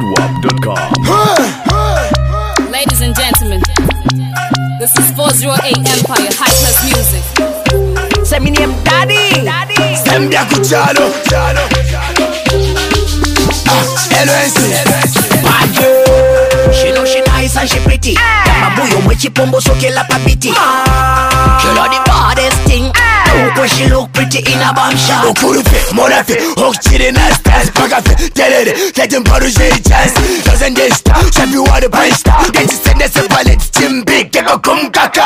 ZWAP.com. Ladies and gentlemen, this is 408 Empire High Class Music. Say me name Daddy. Sembia kuchalo. LNC. Bad girl. She know she nice and she pretty. Mabuyo mwechi pombo so kela papiti. She know the baddest thing. When she look pretty in a bomb shot. Okurufe, monafe, okchire na stars. Pagafe, terere, let him borrow a chance. Doesn't get star, shabi water punch star. Get to send us a pallet, Jim Big, get a kum kaka.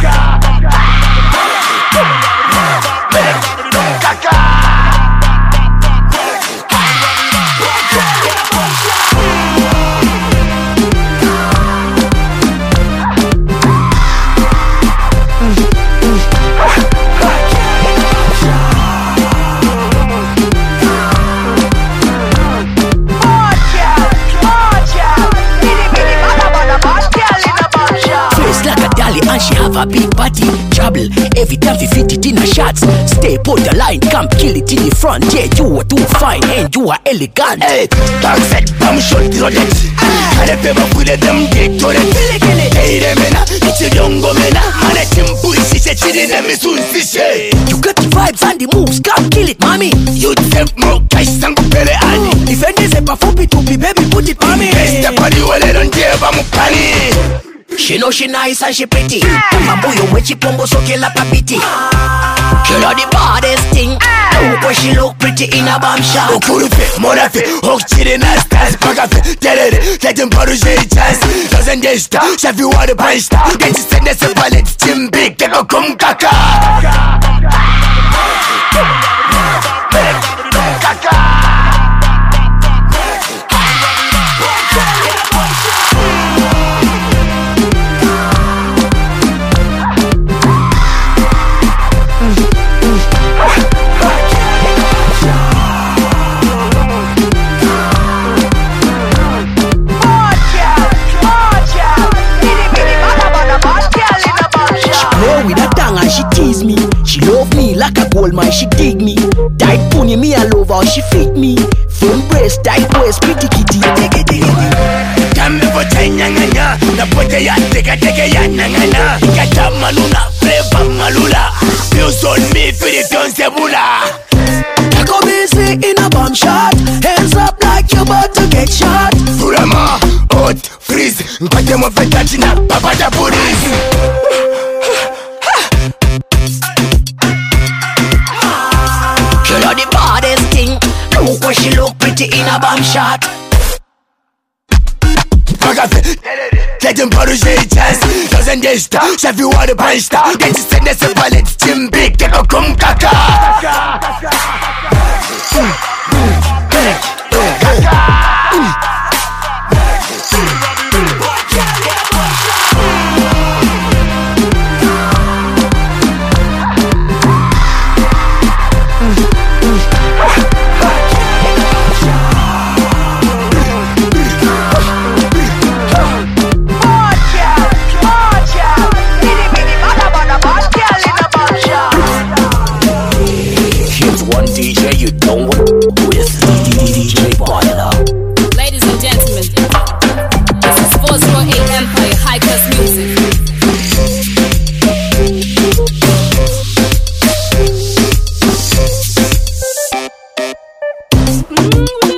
And she have a big body, trouble. Every time we fit it in her shots. Stay put the line, come kill it in the front. Yeah, you are too fine and you are elegant. Hey, dark set, bam shot the rodet. And if ever put them dick to it. Hey, remena, it's a young mena. Man, it's him pussy, she's chilling them soon fishy. You got the vibes and the moves, come kill it, mommy. You temp more cash and pele ani. If any say perform it to be, baby, put it, mommy. Best the party, well, I don't care about my pani. She know she nice and she pretty. Mabuyo mwechi pombo so kela papiti. She know the baddest thing. When she look pretty in a bomb shot. Okurufe, monafe, okchire na stars. Pagafe, terere, let him borrow a chance. Doesn't get star, shabi water punch star. Get to send us a pallet, Jim Big, get a kum kaka. She tease me, she love me like a gold mine, she dig me. Tight pony, me I love how she fit me. Firm breast, tight waist, pretty kitty. Come for Chanyanga, the pote ya take ya nangana. Kata maluna, flavor malula. Feels on me for the Tonsebula. Go busy in a bomb shot. Hands up like you're about to get shot. Furama, hot, freeze. Mpate mo fetachina, papa da police. The baddest thing. Look when she look pretty in a bomb shot. Let him borrow a chance. Doesn't get star, shabi water punch star. Get to send us a pallet, Jim Big, get a kum kaka. Ladies and gentlemen, this is 408 Empire High Class Music.